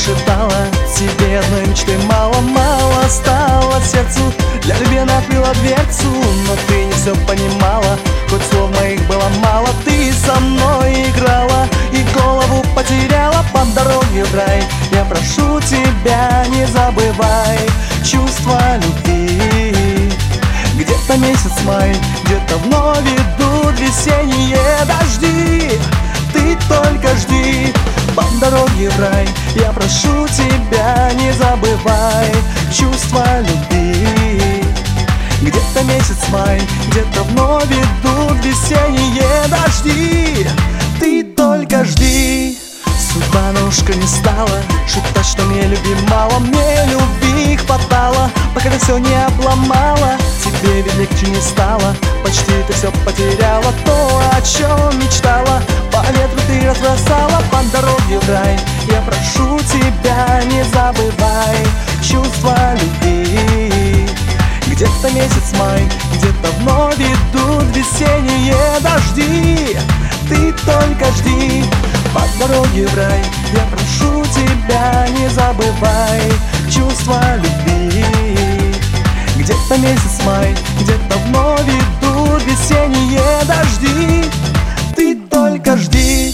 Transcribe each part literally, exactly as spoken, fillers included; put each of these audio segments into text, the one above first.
шептала тебе одной мечты мало-мало стало сердцу. Для любви она открыла дверцу, но ты не все понимала. Хоть слов моих было мало, ты со мной играла и голову потеряла по дороге в рай. Я прошу тебя, не забывай чувства любви. Где-то месяц май, где-то вновь идут весенние дожди. Ты только жди по дороге в рай. Я прошу тебя, не забывай чувства любви. Где-то месяц май, где-то вновь идут весенние дожди. Ты только жди. Судьба на ушко не стала шептать, что мне любви мало. Мне любви хватало, пока ты все не обломала. Тебе ведь легче не стало, почти ты все потеряла. То, о чем мечтала, по ветру ты разбросала по дороге в рай. Я прошу тебя, не забывай чувства любви. Где-то месяц май, где-то вновь идут весенние дожди. Ты только жди по дороге в рай. Я прошу тебя, не забывай чувства любви. Где-то месяц май, где-то вновь идут весенние дожди. Ты только жди.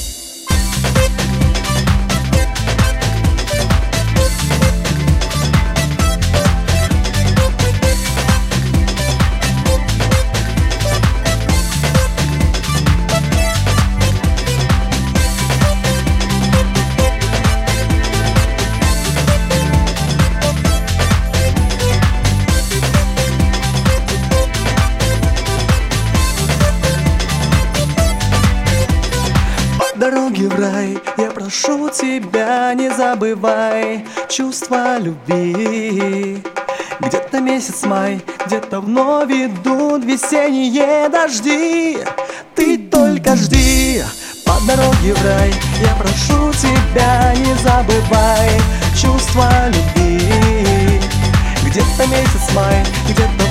Дороги в рай, я прошу тебя, не забывай чувства любви. Где-то месяц май, где-то вновь идут весенние дожди. Ты только жди по дороге в рай. Я прошу тебя, не забывай чувства любви. Где-то месяц май, где-то